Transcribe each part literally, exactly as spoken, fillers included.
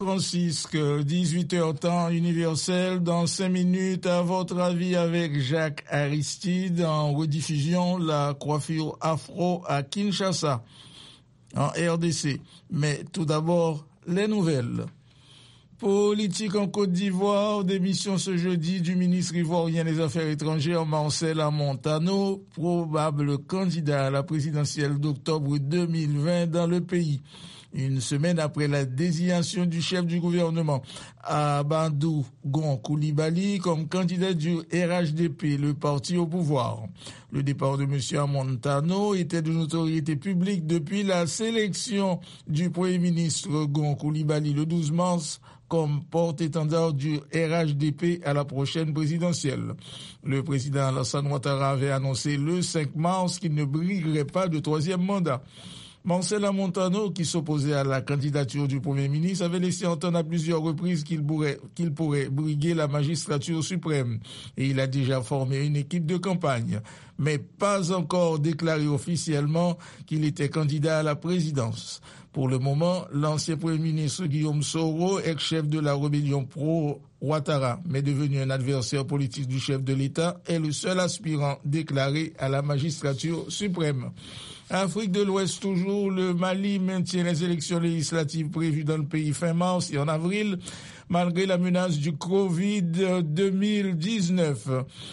Francisque, dix-huit heures temps universel, dans cinq minutes, à votre avis, avec Jacques Aristide, en rediffusion, la coiffure afro à Kinshasa, en R D C. Mais tout d'abord, les nouvelles. Politique en Côte d'Ivoire, démission ce jeudi du ministre ivoirien des Affaires étrangères Marcel Montano, probable candidat à la présidentielle d'octobre deux mille vingt dans le pays. Une semaine après la désignation du chef du gouvernement, Abadou Gon Coulibaly, comme candidat du R H D P, le parti au pouvoir. Le départ de M. Montano était de notoriété publique depuis la sélection du Premier ministre Gon Coulibaly le douze mars comme porte-étendard du R H D P à la prochaine présidentielle. Le président Alassane Ouattara avait annoncé le cinq mars qu'il ne briguerait pas de troisième mandat. Marcel Montano, qui s'opposait à la candidature du Premier ministre, avait laissé entendre à plusieurs reprises qu'il pourrait, qu'il pourrait briguer la magistrature suprême. Et il a déjà formé une équipe de campagne, mais pas encore déclaré officiellement qu'il était candidat à la présidence. Pour le moment, l'ancien Premier ministre Guillaume Soro, ex-chef de la rébellion pro-Ouattara, mais devenu un adversaire politique du chef de l'État, est le seul aspirant déclaré à la magistrature suprême. Afrique de l'Ouest toujours, le Mali maintient les élections législatives prévues dans le pays fin mars et en avril, malgré la menace du Covid deux mille dix-neuf.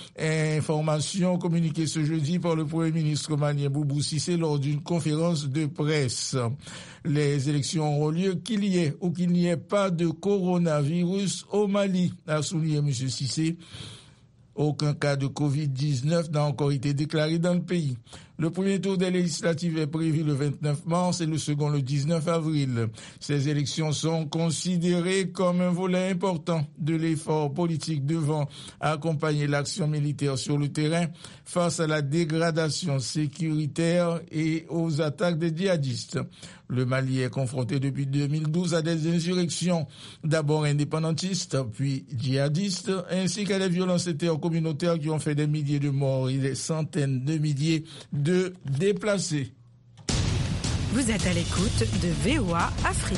Information communiquée ce jeudi par le Premier ministre malien Boubou Cissé lors d'une conférence de presse. Les élections auront lieu qu'il y ait ou qu'il n'y ait pas de coronavirus au Mali, a souligné M. Cissé. Aucun cas de Covid dix-neuf n'a encore été déclaré dans le pays. Le premier tour des législatives est prévu le vingt-neuf mars et le second le dix-neuf avril. Ces élections sont considérées comme un volet important de l'effort politique devant accompagner l'action militaire sur le terrain face à la dégradation sécuritaire et aux attaques des djihadistes. Le Mali est confronté depuis deux mille douze à des insurrections, d'abord indépendantistes, puis djihadistes, ainsi qu'à des violences intercommunautaires qui ont fait des milliers de morts et des centaines de milliers de déplacés. Vous êtes à l'écoute de V O A Afrique.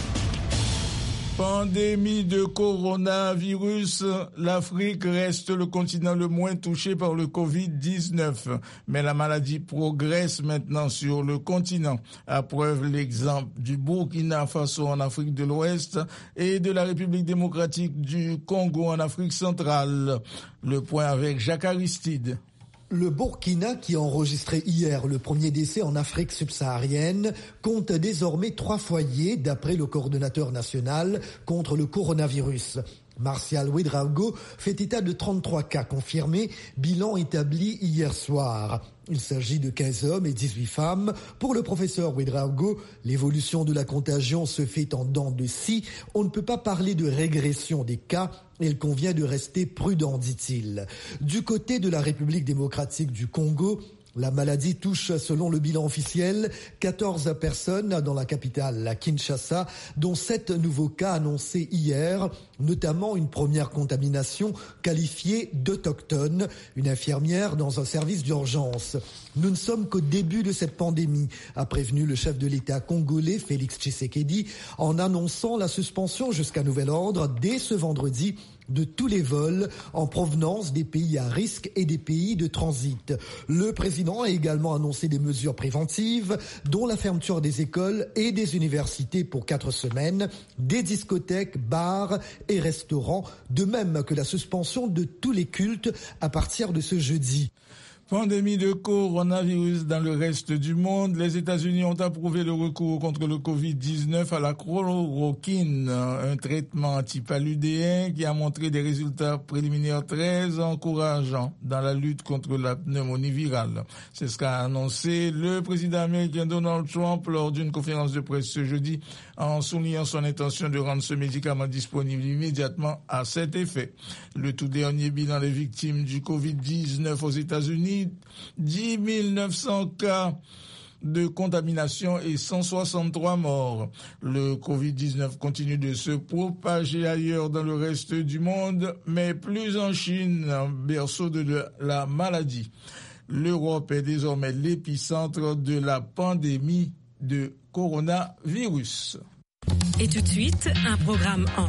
Pandémie de coronavirus, l'Afrique reste le continent le moins touché par le Covid dix-neuf. Mais la maladie progresse maintenant sur le continent. À preuve l'exemple du Burkina Faso en Afrique de l'Ouest et de la République démocratique du Congo en Afrique centrale. Le point avec Jacques Aristide. Le Burkina, qui a enregistré hier le premier décès en Afrique subsaharienne, compte désormais trois foyers d'après le coordonnateur national contre le coronavirus. Martial Ouedraogo fait état de trente-trois cas confirmés, bilan établi hier soir. Il s'agit de quinze hommes et dix-huit femmes. Pour le professeur Ouedraogo, l'évolution de la contagion se fait en dents de scie. On ne peut pas parler de régression des cas. Il convient de rester prudent, dit-il. Du côté de la République démocratique du Congo, la maladie touche, selon le bilan officiel, quatorze personnes dans la capitale, la Kinshasa, dont sept nouveaux cas annoncés hier, notamment une première contamination qualifiée d'autochtone, une infirmière dans un service d'urgence. Nous ne sommes qu'au début de cette pandémie, a prévenu le chef de l'État congolais, Félix Tshisekedi, en annonçant la suspension jusqu'à nouvel ordre dès ce vendredi de tous les vols en provenance des pays à risque et des pays de transit. Le président a également annoncé des mesures préventives, dont la fermeture des écoles et des universités pour quatre semaines, des discothèques, bars et restaurants, de même que la suspension de tous les cultes à partir de ce jeudi. Pandémie de coronavirus dans le reste du monde. Les États-Unis ont approuvé le recours contre le Covid dix-neuf à la chloroquine, un traitement antipaludéen qui a montré des résultats préliminaires très encourageants dans la lutte contre la pneumonie virale. C'est ce qu'a annoncé le président américain Donald Trump lors d'une conférence de presse ce jeudi en soulignant son intention de rendre ce médicament disponible immédiatement à cet effet. Le tout dernier bilan des victimes du Covid dix-neuf aux États-Unis, dix mille neuf cents cas de contamination et cent soixante-trois morts. Le Covid dix-neuf continue de se propager ailleurs dans le reste du monde, mais plus en Chine, berceau de la maladie. L'Europe est désormais l'épicentre de la pandémie de coronavirus. Et tout de suite, un programme en